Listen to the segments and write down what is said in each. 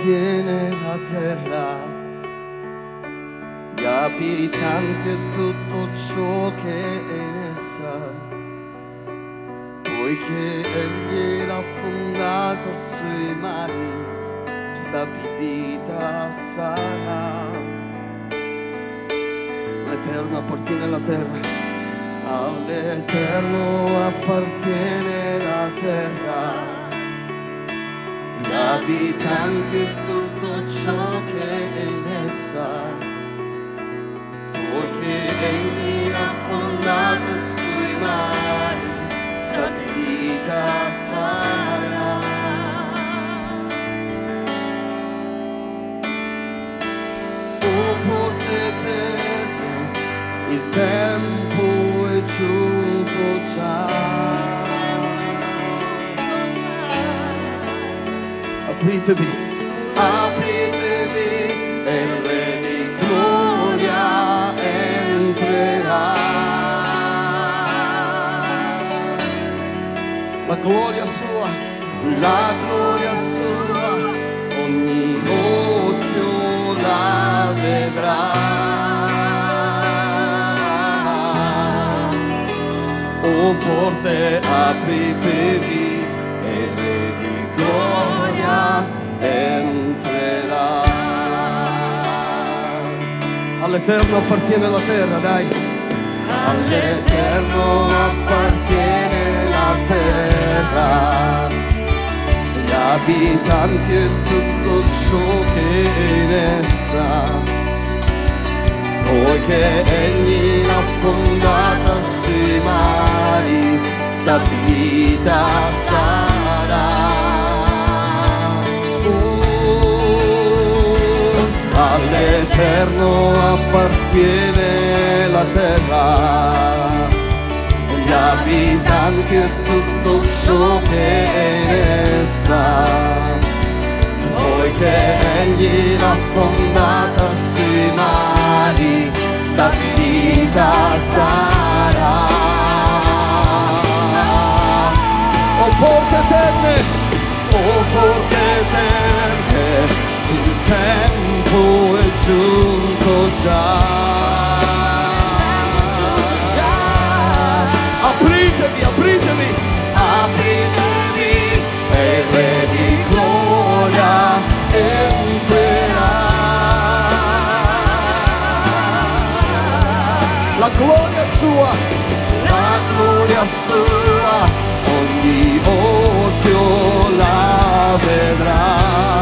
appartiene la terra, gli abitanti e tutto ciò che è in essa, poiché egli l'ha fondata sui mari, stabilita sarà. L'Eterno appartiene alla terra, all'Eterno appartiene la terra, gli abitanti e tutto ciò che è in essa, poiché egli l'ha fondata sui mari, stabilita sarà. O porte eterne, il tempo è giunto già. Apritevi, apritevi e il Re di gloria entrerà. La gloria sua, ogni occhio la vedrà. O porte, apritevi e il Re di gloria entrerà. All'Eterno appartiene la terra, dai. All'Eterno appartiene la terra, gli abitanti e tutto ciò che è in essa, poiché egli l'ha fondata sui mari, stabilita sarà. All'Eterno appartiene la terra, gli abitanti e tutto ciò che è in essa, poiché egli l'ha fondata sui mari, stabilita sarà. O porte eterne, il tempo è giunto già. Apritevi, apritevi, apritevi e il Re di gloria entrerà. La gloria sua, ogni occhio la vedrà.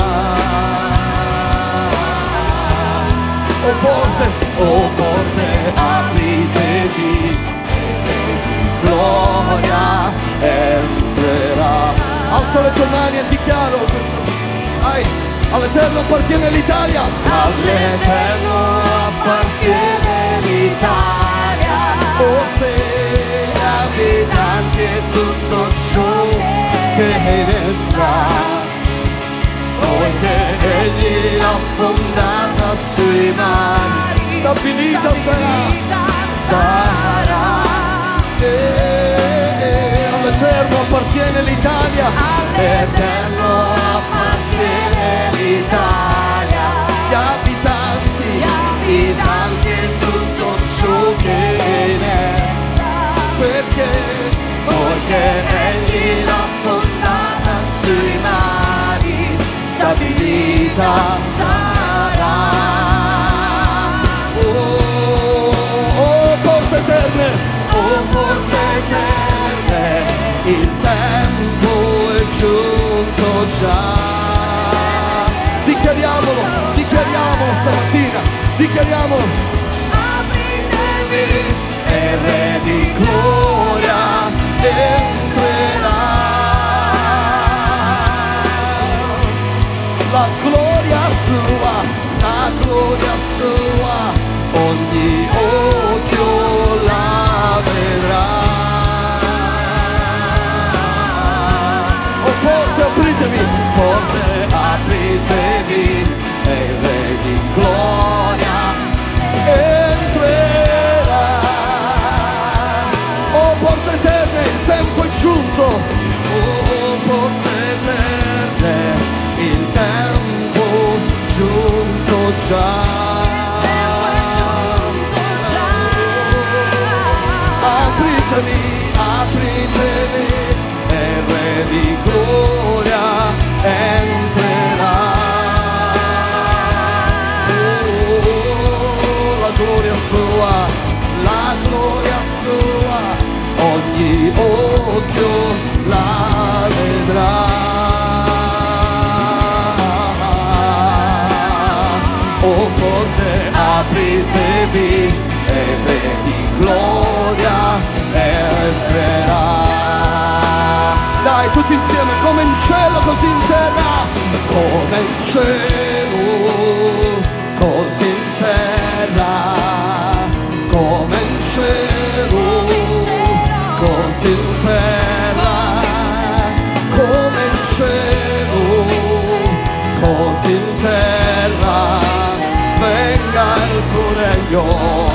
O porte, apritevi e il Re di gloria entrerà. Alza le tue mani e dichiaro questo. All'Eterno appartiene l'Italia. All'Eterno appartiene l'Italia. O se gli abitanti e tutto ciò che è in essa, poiché egli l'ha fondata sui mari, stabilita sarà. All'Eterno appartiene l'Italia, all'Eterno appartiene l'Italia, gli abitanti e tutto ciò che è in essa, poiché egli l'ha fondata sui mari, stabilita sarà. Oh, porte eterne, il tempo è giunto già. Dichiariamolo stamattina, dichiariamolo. Apritevi e il Re di gloria entrerà. La gloria sua, ogni occhio la vedrà. O porte, apritevi e il Re di gloria entrerà. già. Apritevi, apritevi, e il Re di gloria entrerà. La gloria sua, la gloria sua, ogni occhio la vedrà. O porte, apritevi, e il Re di gloria entrerà. Dai, tutti insieme, come in cielo così in terra, come in cielo così in terra, come in cielo così in terra, come in cielo così in terra, venga il tuo regno.